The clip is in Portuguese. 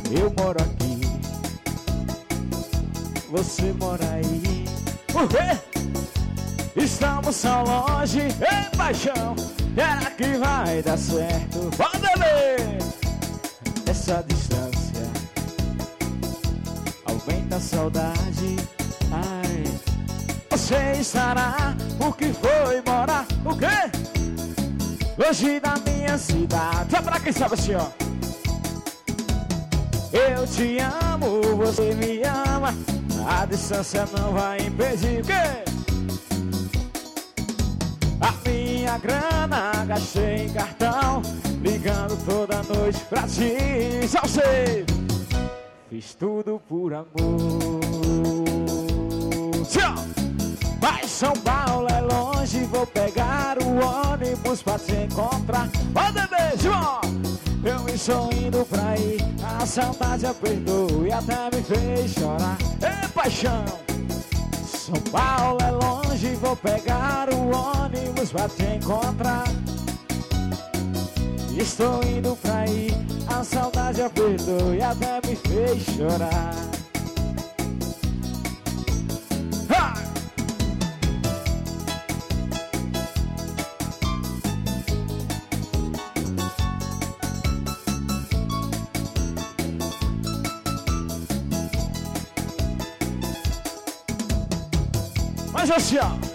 Eu moro aqui, você mora aí. Por quê? Estamos tão longe, ei paixão, será que vai dar certo? Pode ler! Essa distância aumenta a saudade. Ai, você estará, o que foi morar, o quê? Longe da minha cidade. Só pra quem sabe assim, ó. Eu te amo, você me ama, a distância não vai impedir o quê? A minha grana gastei em cartão, ligando toda noite pra ti. Só sei, fiz tudo por amor. Tchau! Mas São Paulo é longe, vou pegar o ônibus pra te encontrar. Ó, bebê, João! Eu estou indo pra aí, a saudade apertou e até me fez chorar. Ei, paixão! São Paulo é longe, vou pegar o ônibus pra te encontrar. Estou indo pra aí, a saudade apertou e até me fez chorar. Ha! Mas assim, ó.